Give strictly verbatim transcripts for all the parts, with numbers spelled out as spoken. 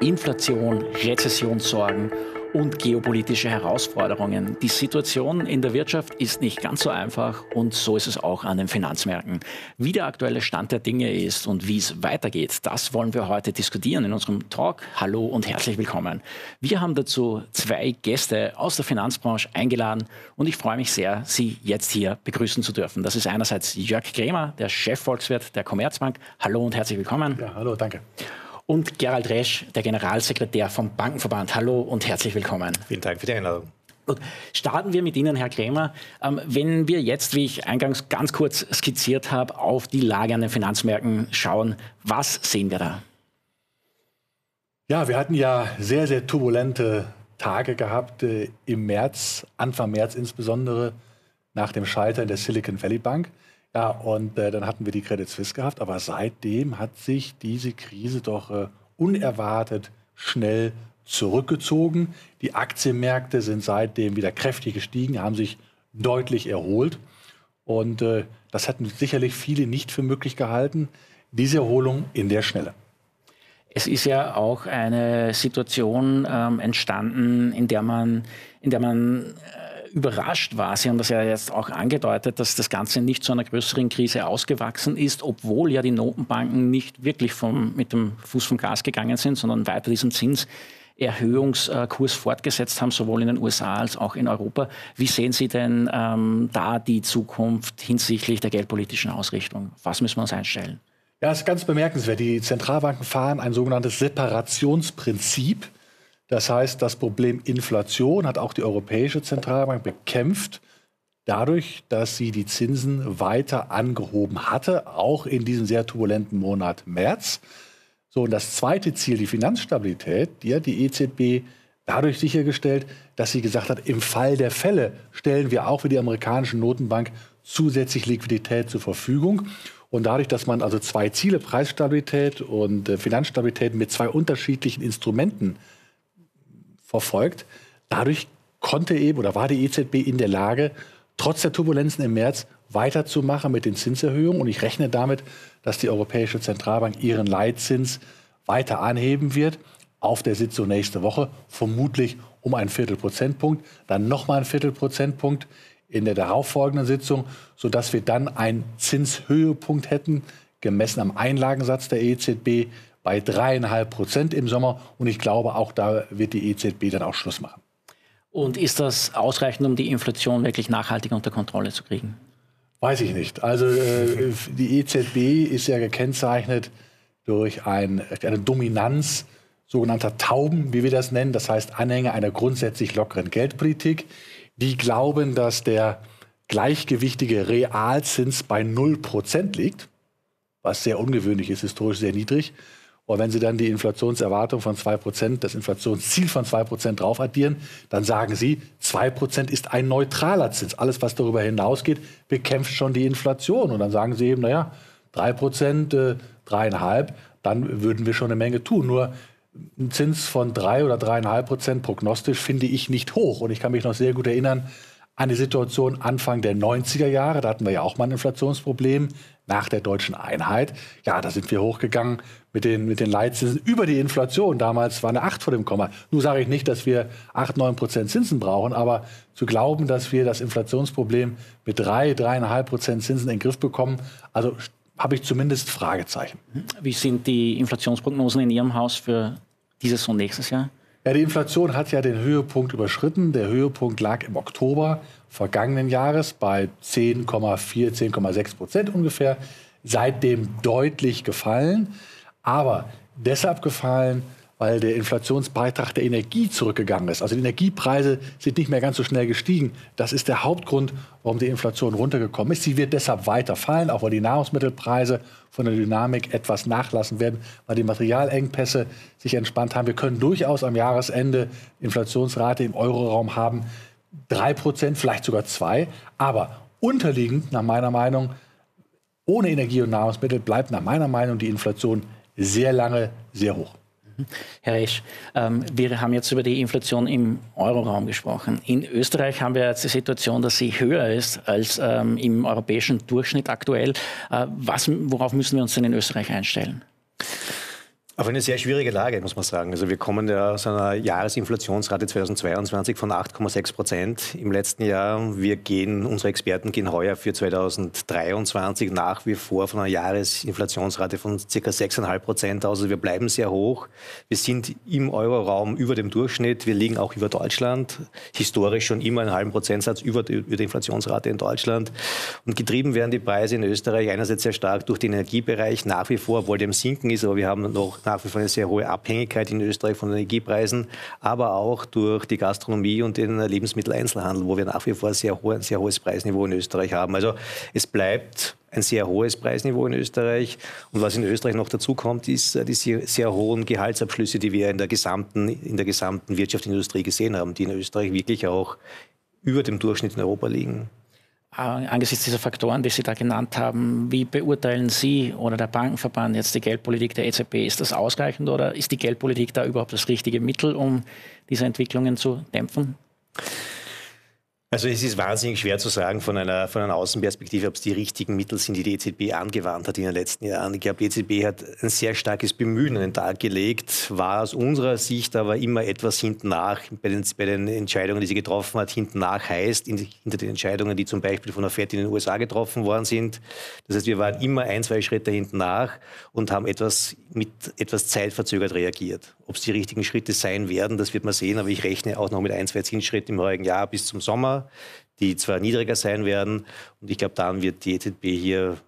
Inflation, Rezessionssorgen und geopolitische Herausforderungen. Die Situation in der Wirtschaft ist nicht ganz so einfach und so ist es auch an den Finanzmärkten. Wie der aktuelle Stand der Dinge ist und wie es weitergeht, das wollen wir heute diskutieren in unserem Talk. Hallo und herzlich willkommen. Wir haben dazu zwei Gäste aus der Finanzbranche eingeladen und ich freue mich sehr, Sie jetzt hier begrüßen zu dürfen. Das ist einerseits Jörg Kremer, der Chefvolkswirt der Commerzbank. Hallo und herzlich willkommen. Ja, hallo, danke. Und Gerald Resch, der Generalsekretär vom Bankenverband. Hallo und herzlich willkommen. Vielen Dank für die Einladung. Gut, starten wir mit Ihnen, Herr Kremer. Ähm, wenn wir jetzt, wie ich eingangs ganz kurz skizziert habe, auf die Lage an den Finanzmärkten schauen, was sehen wir da? Ja, wir hatten ja sehr, sehr turbulente Tage gehabt äh, im März, Anfang März insbesondere, nach dem Scheitern der Silicon Valley Bank. Ja, und äh, dann hatten wir die Credit Suisse gehabt, aber seitdem hat sich diese Krise doch äh, unerwartet schnell zurückgezogen. Die Aktienmärkte sind seitdem wieder kräftig gestiegen, haben sich deutlich erholt. Und äh, das hatten sicherlich viele nicht für möglich gehalten, diese Erholung in der Schnelle. Es ist ja auch eine Situation ähm, entstanden, in der man, in der man äh, überrascht war. Sie haben das ja jetzt auch angedeutet, dass das Ganze nicht zu einer größeren Krise ausgewachsen ist, obwohl ja die Notenbanken nicht wirklich vom, mit dem Fuß vom Gas gegangen sind, sondern weiter diesen Zinserhöhungskurs fortgesetzt haben, sowohl in den U S A als auch in Europa. Wie sehen Sie denn ähm, da die Zukunft hinsichtlich der geldpolitischen Ausrichtung? Was müssen wir uns einstellen? Ja, es ist ganz bemerkenswert. Die Zentralbanken fahren ein sogenanntes Separationsprinzip. Das heißt, das Problem Inflation hat auch die Europäische Zentralbank bekämpft, dadurch, dass sie die Zinsen weiter angehoben hatte, auch in diesem sehr turbulenten Monat März. So, und das zweite Ziel, die Finanzstabilität, die hat die E Z B dadurch sichergestellt, dass sie gesagt hat, im Fall der Fälle stellen wir auch für die amerikanische Notenbank zusätzlich Liquidität zur Verfügung. Und dadurch, dass man also zwei Ziele, Preisstabilität und äh, Finanzstabilität mit zwei unterschiedlichen Instrumenten verfolgt. Dadurch konnte eben oder war die E Z B in der Lage, trotz der Turbulenzen im März weiterzumachen mit den Zinserhöhungen. Und ich rechne damit, dass die Europäische Zentralbank ihren Leitzins weiter anheben wird. Auf der Sitzung nächste Woche vermutlich um einen Viertelprozentpunkt, dann nochmal einen Viertelprozentpunkt in der darauffolgenden Sitzung, sodass wir dann einen Zinshöhepunkt hätten, gemessen am Einlagensatz der E Z B, bei dreieinhalb Prozent im Sommer. Und ich glaube, auch da wird die E Z B dann auch Schluss machen. Und ist das ausreichend, um die Inflation wirklich nachhaltig unter Kontrolle zu kriegen? Weiß ich nicht. Also äh, die E Z B ist ja gekennzeichnet durch ein, eine Dominanz sogenannter Tauben, wie wir das nennen. Das heißt Anhänger einer grundsätzlich lockeren Geldpolitik. Die glauben, dass der gleichgewichtige Realzins bei null Prozent liegt, was sehr ungewöhnlich ist, historisch sehr niedrig. Und wenn Sie dann die Inflationserwartung von zwei Prozent, das Inflationsziel von zwei Prozent drauf addieren, dann sagen Sie, zwei Prozent ist ein neutraler Zins. Alles, was darüber hinausgeht, bekämpft schon die Inflation. Und dann sagen Sie eben, naja, drei Prozent, äh, dreieinhalb, dann würden wir schon eine Menge tun. Nur ein Zins von drei oder dreieinhalb Prozent prognostisch finde ich nicht hoch. Und ich kann mich noch sehr gut erinnern an die Situation Anfang der neunziger Jahre. Da hatten wir ja auch mal ein Inflationsproblem nach der deutschen Einheit. Ja, da sind wir hochgegangen mit den, mit den Leitzinsen über die Inflation. Damals war eine acht vor dem Komma. Nun sage ich nicht, dass wir acht, neun Prozent Zinsen brauchen, aber zu glauben, dass wir das Inflationsproblem mit drei, dreieinhalb Prozent Zinsen in den Griff bekommen, also habe ich zumindest Fragezeichen. Wie sind die Inflationsprognosen in Ihrem Haus für dieses und nächstes Jahr? Ja, die Inflation hat ja den Höhepunkt überschritten. Der Höhepunkt lag im Oktober vergangenen Jahres bei zehn Komma vier, zehn Komma sechs Prozent ungefähr. Seitdem deutlich gefallen. Aber deshalb gefallen, weil der Inflationsbeitrag der Energie zurückgegangen ist. Also die Energiepreise sind nicht mehr ganz so schnell gestiegen. Das ist der Hauptgrund, warum die Inflation runtergekommen ist. Sie wird deshalb weiter fallen, auch weil die Nahrungsmittelpreise von der Dynamik etwas nachlassen werden, weil die Materialengpässe sich entspannt haben. Wir können durchaus am Jahresende Inflationsrate im Euroraum haben, drei Prozent, vielleicht sogar zwei. Aber unterliegend, nach meiner Meinung, ohne Energie und Nahrungsmittel bleibt nach meiner Meinung die Inflation sehr lange sehr hoch. Herr Resch, ähm, wir haben jetzt über die Inflation im Euroraum gesprochen. In Österreich haben wir jetzt die Situation, dass sie höher ist als ähm, im europäischen Durchschnitt aktuell. Äh, was, worauf müssen wir uns denn in Österreich einstellen? Auf eine sehr schwierige Lage, muss man sagen. Also wir kommen ja aus einer Jahresinflationsrate zweitausendzweiundzwanzig von acht Komma sechs Prozent im letzten Jahr. Wir gehen, unsere Experten gehen heuer für zweitausenddreiundzwanzig nach wie vor von einer Jahresinflationsrate von ca. sechs Komma fünf Prozent aus. Also wir bleiben sehr hoch. Wir sind im Euroraum über dem Durchschnitt. Wir liegen auch über Deutschland. Historisch schon immer einen halben Prozentsatz über die, über die Inflationsrate in Deutschland. Und getrieben werden die Preise in Österreich einerseits sehr stark durch den Energiebereich, nach wie vor, obwohl der im Sinken ist, aber wir haben noch nach wie vor eine sehr hohe Abhängigkeit in Österreich von den Energiepreisen, aber auch durch die Gastronomie und den Lebensmitteleinzelhandel, wo wir nach wie vor sehr hohe, ein sehr hohes Preisniveau in Österreich haben. Also es bleibt ein sehr hohes Preisniveau in Österreich. Und was in Österreich noch dazu kommt, ist die sehr, sehr hohen Gehaltsabschlüsse, die wir in der gesamten, in der gesamten Wirtschaft und Industrie gesehen haben, die in Österreich wirklich auch über dem Durchschnitt in Europa liegen. Angesichts dieser Faktoren, die Sie da genannt haben, wie beurteilen Sie oder der Bankenverband jetzt die Geldpolitik der E Z B? Ist das ausreichend oder ist die Geldpolitik da überhaupt das richtige Mittel, um diese Entwicklungen zu dämpfen? Also es ist wahnsinnig schwer zu sagen von einer, von einer Außenperspektive, ob es die richtigen Mittel sind, die die E Z B angewandt hat in den letzten Jahren. Ich glaube, die E Z B hat ein sehr starkes Bemühen an den Tag gelegt, war aus unserer Sicht aber immer etwas hinten nach bei den, bei den Entscheidungen, die sie getroffen hat. Hinten nach heißt, in, hinter den Entscheidungen, die zum Beispiel von der Fed in den U S A getroffen worden sind. Das heißt, wir waren immer ein, zwei Schritte hinten nach und haben etwas mit etwas zeitverzögert reagiert. Ob es die richtigen Schritte sein werden, das wird man sehen, aber ich rechne auch noch mit ein, zwei Zinsschritten im heurigen Jahr bis zum Sommer, die zwar niedriger sein werden. Und ich glaube, dann wird die E Z B hier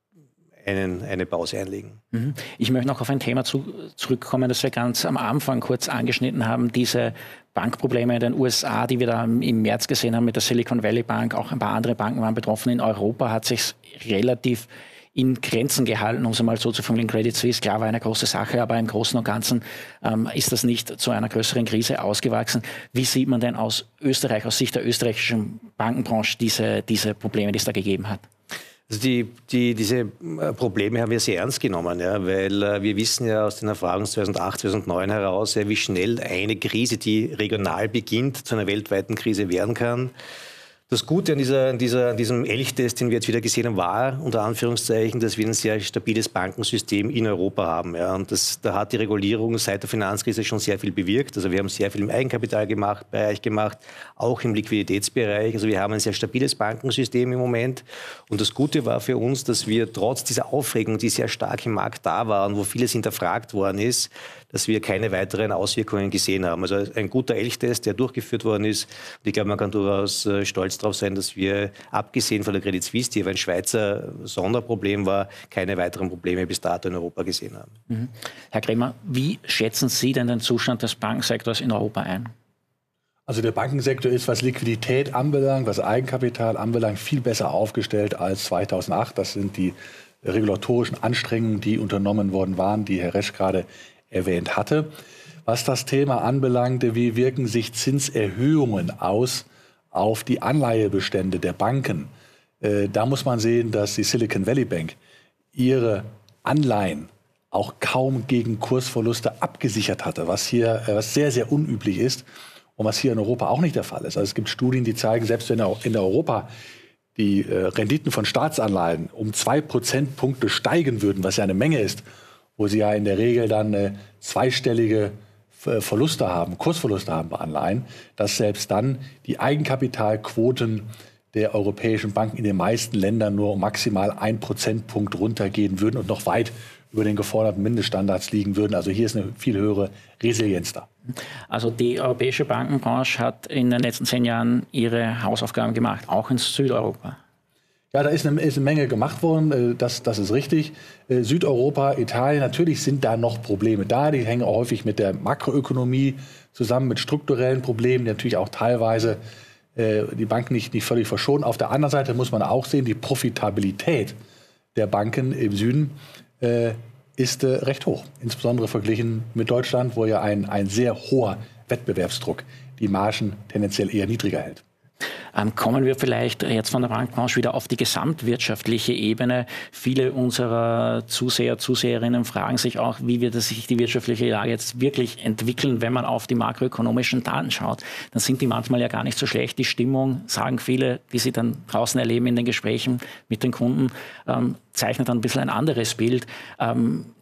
einen, eine Pause einlegen. Ich möchte noch auf ein Thema zu, zurückkommen, das wir ganz am Anfang kurz angeschnitten haben. Diese Bankprobleme in den U S A, die wir da im März gesehen haben mit der Silicon Valley Bank. Auch ein paar andere Banken waren betroffen. In Europa hat sich relativ in Grenzen gehalten, um es einmal so zu formulieren. Credit Suisse, klar, war eine große Sache, aber im Großen und Ganzen ähm, ist das nicht zu einer größeren Krise ausgewachsen. Wie sieht man denn aus Österreich, aus Sicht der österreichischen Bankenbranche diese, diese Probleme, die es da gegeben hat? Also die, die, diese Probleme haben wir sehr ernst genommen, ja, weil äh, wir wissen ja aus den Erfahrungen zweitausendacht, zweitausendneun heraus, ja, wie schnell eine Krise, die regional beginnt, zu einer weltweiten Krise werden kann. Das Gute an, dieser, an, dieser, an diesem Elchtest, den wir jetzt wieder gesehen haben, war, unter Anführungszeichen, dass wir ein sehr stabiles Bankensystem in Europa haben. Ja. Und das, da hat die Regulierung seit der Finanzkrise schon sehr viel bewirkt. Also wir haben sehr viel im Eigenkapitalbereich gemacht, auch im Liquiditätsbereich. Also wir haben ein sehr stabiles Bankensystem im Moment. Und das Gute war für uns, dass wir trotz dieser Aufregung, die sehr stark im Markt da war und wo vieles hinterfragt worden ist, dass wir keine weiteren Auswirkungen gesehen haben. Also ein guter Elchtest, der durchgeführt worden ist. Und ich glaube, man kann durchaus stolz darauf sein, dass wir, abgesehen von der Credit Suisse, die ein Schweizer Sonderproblem war, keine weiteren Probleme bis dato in Europa gesehen haben. Mhm. Herr Kremer, wie schätzen Sie denn den Zustand des Bankensektors in Europa ein? Also der Bankensektor ist, was Liquidität anbelangt, was Eigenkapital anbelangt, viel besser aufgestellt als zweitausendacht. Das sind die regulatorischen Anstrengungen, die unternommen worden waren, die Herr Resch gerade erwähnt hatte. Was das Thema anbelangte, wie wirken sich Zinserhöhungen aus auf die Anleihebestände der Banken? Äh, da muss man sehen, dass die Silicon Valley Bank ihre Anleihen auch kaum gegen Kursverluste abgesichert hatte, was hier äh, was sehr, sehr unüblich ist und was hier in Europa auch nicht der Fall ist. Also es gibt Studien, die zeigen, selbst wenn in Europa die äh, Renditen von Staatsanleihen um zwei Prozentpunkte steigen würden, was ja eine Menge ist, wo sie ja in der Regel dann äh, zweistellige äh, Verluste haben, Kursverluste haben bei Anleihen, dass selbst dann die Eigenkapitalquoten der europäischen Banken in den meisten Ländern nur um maximal ein Prozentpunkt runtergehen würden und noch weit über den geforderten Mindeststandards liegen würden. Also hier ist eine viel höhere Resilienz da. Also die europäische Bankenbranche hat in den letzten zehn Jahren ihre Hausaufgaben gemacht, auch in Südeuropa. Ja, da ist eine, ist eine Menge gemacht worden, das, das ist richtig. Südeuropa, Italien, natürlich sind da noch Probleme da. Die hängen auch häufig mit der Makroökonomie zusammen, mit strukturellen Problemen, die natürlich auch teilweise äh, die Banken nicht, nicht völlig verschonen. Auf der anderen Seite muss man auch sehen, die Profitabilität der Banken im Süden äh, ist äh, recht hoch. Insbesondere verglichen mit Deutschland, wo ja ein, ein sehr hoher Wettbewerbsdruck die Margen tendenziell eher niedriger hält. Ähm, kommen wir vielleicht jetzt von der Bankbranche wieder auf die gesamtwirtschaftliche Ebene. Viele unserer Zuseher, Zuseherinnen fragen sich auch, wie wird sich die wirtschaftliche Lage jetzt wirklich entwickeln, wenn man auf die makroökonomischen Daten schaut. Dann sind die manchmal ja gar nicht so schlecht. Die Stimmung, sagen viele, die sie dann draußen erleben in den Gesprächen mit den Kunden, ähm, zeichnet dann ein bisschen ein anderes Bild. Ähm,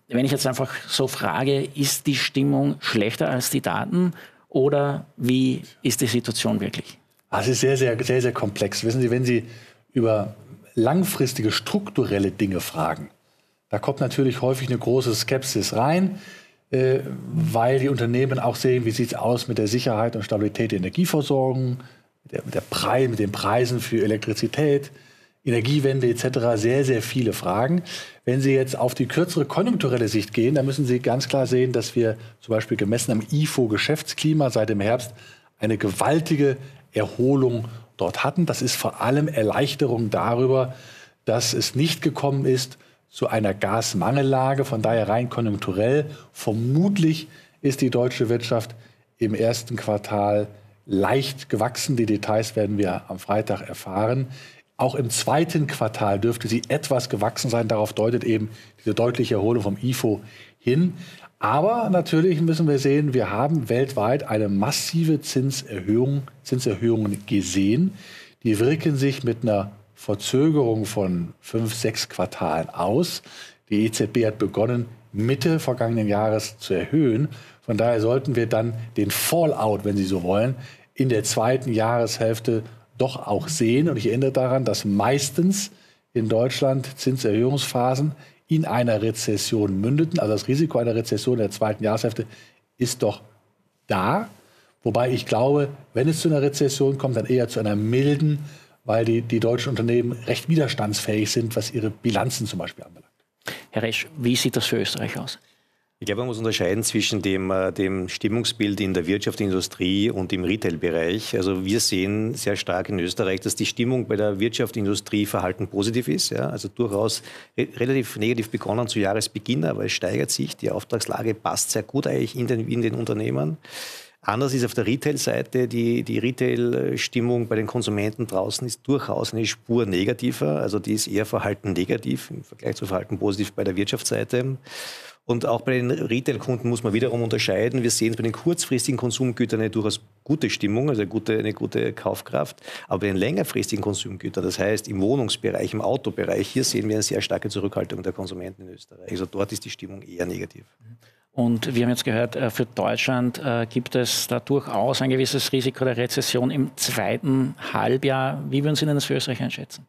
wenn ich jetzt einfach so frage, ist die Stimmung schlechter als die Daten oder wie ist die Situation wirklich? Es ist sehr, sehr, sehr, sehr komplex. Wissen Sie, wenn Sie über langfristige strukturelle Dinge fragen, da kommt natürlich häufig eine große Skepsis rein, äh, weil die Unternehmen auch sehen, wie sieht es aus mit der Sicherheit und Stabilität der Energieversorgung, mit, der, mit, der Preis, mit den Preisen für Elektrizität, Energiewende et cetera. Sehr, sehr viele Fragen. Wenn Sie jetzt auf die kürzere konjunkturelle Sicht gehen, dann müssen Sie ganz klar sehen, dass wir zum Beispiel gemessen am I F O-Geschäftsklima seit dem Herbst eine gewaltige Erholung dort hatten. Das ist vor allem Erleichterung darüber, dass es nicht gekommen ist zu einer Gasmangellage. Von daher rein konjunkturell. Vermutlich ist die deutsche Wirtschaft im ersten Quartal leicht gewachsen. Die Details werden wir am Freitag erfahren. Auch im zweiten Quartal dürfte sie etwas gewachsen sein. Darauf deutet eben diese deutliche Erholung vom I F O hin. Aber natürlich müssen wir sehen, wir haben weltweit eine massive Zinserhöhung, Zinserhöhungen gesehen. Die wirken sich mit einer Verzögerung von fünf, sechs Quartalen aus. Die E Z B hat begonnen, Mitte vergangenen Jahres zu erhöhen. Von daher sollten wir dann den Fallout, wenn Sie so wollen, in der zweiten Jahreshälfte doch auch sehen. Und ich erinnere daran, dass meistens in Deutschland Zinserhöhungsphasen in einer Rezession mündeten. Also das Risiko einer Rezession in der zweiten Jahreshälfte ist doch da. Wobei ich glaube, wenn es zu einer Rezession kommt, dann eher zu einer milden, weil die, die deutschen Unternehmen recht widerstandsfähig sind, was ihre Bilanzen zum Beispiel anbelangt. Herr Resch, wie sieht das für Österreich aus? Ich glaube, man muss unterscheiden zwischen dem, äh, dem Stimmungsbild in der Wirtschaft, Industrie und im Retail-Bereich. Also wir sehen sehr stark in Österreich, dass die Stimmung bei der Wirtschaft, Industrie, Verhalten positiv ist. Ja? Also durchaus re relativ negativ begonnen zu Jahresbeginn, aber es steigert sich. Die Auftragslage passt sehr gut eigentlich in den, in den Unternehmen. Anders ist auf der Retail-Seite, die, die Retail-Stimmung bei den Konsumenten draußen ist durchaus eine Spur negativer. Also die ist eher Verhalten negativ im Vergleich zu Verhalten positiv bei der Wirtschaftsseite. Und auch bei den Retail-Kunden muss man wiederum unterscheiden. Wir sehen bei den kurzfristigen Konsumgütern eine durchaus gute Stimmung, also eine gute, eine gute Kaufkraft. Aber bei den längerfristigen Konsumgütern, das heißt im Wohnungsbereich, im Autobereich, hier sehen wir eine sehr starke Zurückhaltung der Konsumenten in Österreich. Also dort ist die Stimmung eher negativ. Und wir haben jetzt gehört, für Deutschland gibt es da durchaus ein gewisses Risiko der Rezession im zweiten Halbjahr. Wie würden Sie denn das für Österreich einschätzen?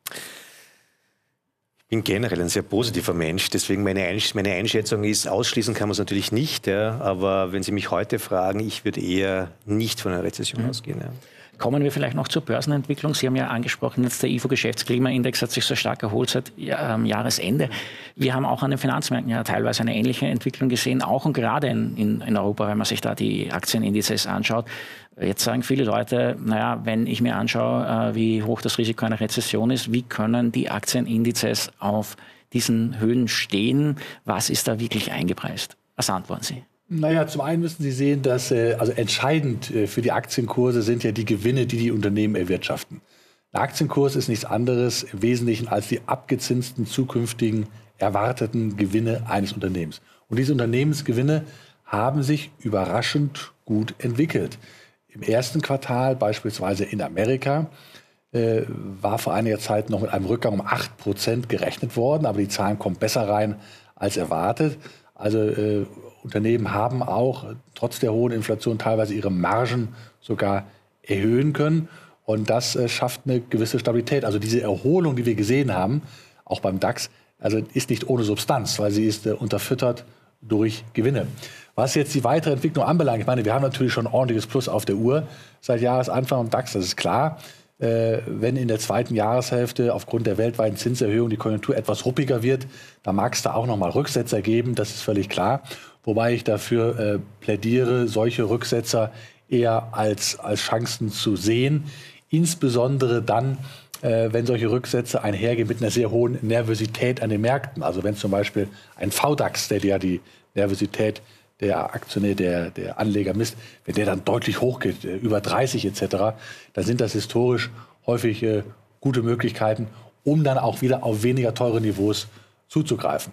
Ich bin generell ein sehr positiver Mensch, deswegen meine, Einsch meine Einschätzung ist, ausschließen kann man es natürlich nicht, ja, aber wenn Sie mich heute fragen, ich würde eher nicht von einer Rezession mhm. ausgehen. Ja. Kommen wir vielleicht noch zur Börsenentwicklung. Sie haben ja angesprochen, jetzt der I F O-Geschäftsklimaindex hat sich so stark erholt seit ähm, Jahresende. Wir haben auch an den Finanzmärkten ja teilweise eine ähnliche Entwicklung gesehen, auch und gerade in, in, in Europa, wenn man sich da die Aktienindizes anschaut. Jetzt sagen viele Leute, naja, wenn ich mir anschaue, äh, wie hoch das Risiko einer Rezession ist, wie können die Aktienindizes auf diesen Höhen stehen? Was ist da wirklich eingepreist? Was antworten Sie? Naja, zum einen müssen Sie sehen, dass äh, also entscheidend äh, für die Aktienkurse sind ja die Gewinne, die die Unternehmen erwirtschaften. Ein Aktienkurs ist nichts anderes im Wesentlichen als die abgezinsten zukünftigen erwarteten Gewinne eines Unternehmens. Und diese Unternehmensgewinne haben sich überraschend gut entwickelt. Im ersten Quartal beispielsweise in Amerika äh, war vor einiger Zeit noch mit einem Rückgang um acht Prozent gerechnet worden, aber die Zahlen kommen besser rein als erwartet. Also äh, Unternehmen haben auch trotz der hohen Inflation teilweise ihre Margen sogar erhöhen können. Und das äh, schafft eine gewisse Stabilität. Also diese Erholung, die wir gesehen haben, auch beim DAX, also ist nicht ohne Substanz, weil sie ist äh, unterfüttert durch Gewinne. Was jetzt die weitere Entwicklung anbelangt, ich meine, wir haben natürlich schon ein ordentliches Plus auf der Uhr seit Jahresanfang im DAX, das ist klar. Äh, wenn in der zweiten Jahreshälfte aufgrund der weltweiten Zinserhöhung die Konjunktur etwas ruppiger wird, dann mag es da auch noch mal Rücksetzer geben, das ist völlig klar. Wobei ich dafür äh, plädiere, solche Rücksetzer eher als, als Chancen zu sehen. Insbesondere dann, äh, wenn solche Rücksätze einhergehen mit einer sehr hohen Nervosität an den Märkten. Also wenn zum Beispiel ein V DAX, der ja die Nervosität der Aktionär, der, der Anleger misst, wenn der dann deutlich hochgeht, äh, über dreißig et cetera, dann sind das historisch häufig äh, gute Möglichkeiten, um dann auch wieder auf weniger teure Niveaus zuzugreifen.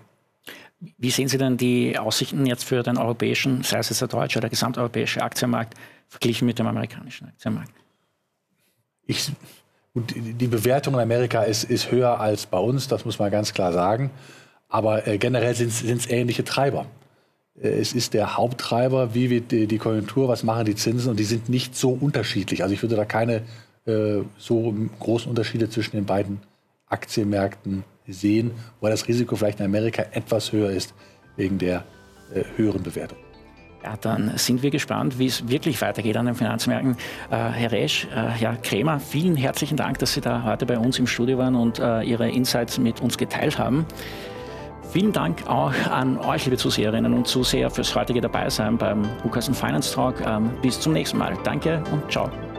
Wie sehen Sie denn die Aussichten jetzt für den europäischen, sei es jetzt der deutsche oder der gesamteuropäische Aktienmarkt, verglichen mit dem amerikanischen Aktienmarkt? Ich, die Bewertung in Amerika ist, ist höher als bei uns, das muss man ganz klar sagen. Aber äh, generell sind es ähnliche Treiber. Äh, es ist der Haupttreiber, wie wird die, die Konjunktur, was machen die Zinsen, und die sind nicht so unterschiedlich. Also ich würde da keine äh, so großen Unterschiede zwischen den beiden Aktienmärkten sehen, weil das Risiko vielleicht in Amerika etwas höher ist wegen der äh, höheren Bewertung. Ja, dann sind wir gespannt, wie es wirklich weitergeht an den Finanzmärkten. Äh, Herr Resch, äh, Herr Krämer, vielen herzlichen Dank, dass Sie da heute bei uns im Studio waren und äh, Ihre Insights mit uns geteilt haben. Vielen Dank auch an euch, liebe Zuseherinnen und Zuseher, fürs heutige Dabeisein beim Buchkassen Finance Talk. Ähm, bis zum nächsten Mal. Danke und ciao.